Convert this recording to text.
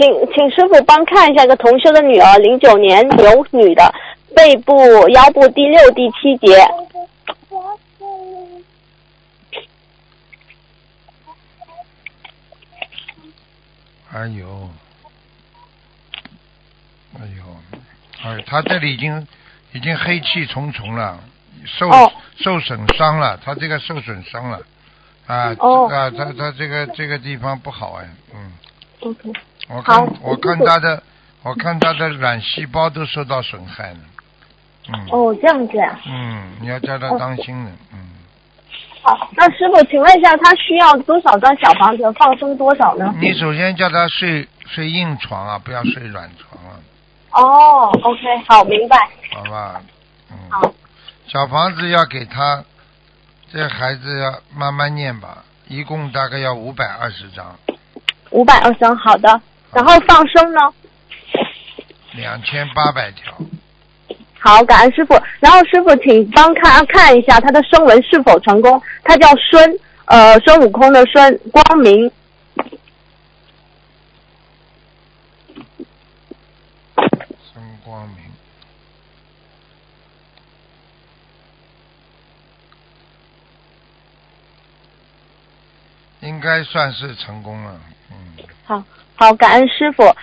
请师傅帮看一下一个同修的女儿，09年牛女的，背部、腰部第6、第7节。 哎呦，他这里已经黑气重重了，受损伤了，他这个受损伤了，他这个地方不好哎， OK。 我看他的卵细胞都受到损害了， 这样子啊。 你要叫他当心的， 好，那师傅，请问一下，他需要多少张小房子，放生多少呢？ 你首先叫他睡硬床啊，不要睡软床啊。 OK， 好，明白。 好吧， 好。 小房子要给他，这孩子要慢慢念吧，一共大概要520张。 520张，好的。然后放生呢 ？2800条。 好，感恩师傅。然后师傅，请帮看一下他的声纹是否成功。他叫孙悟空的孙，光明。 孙光明。应该算是成功了， 好，感恩师傅。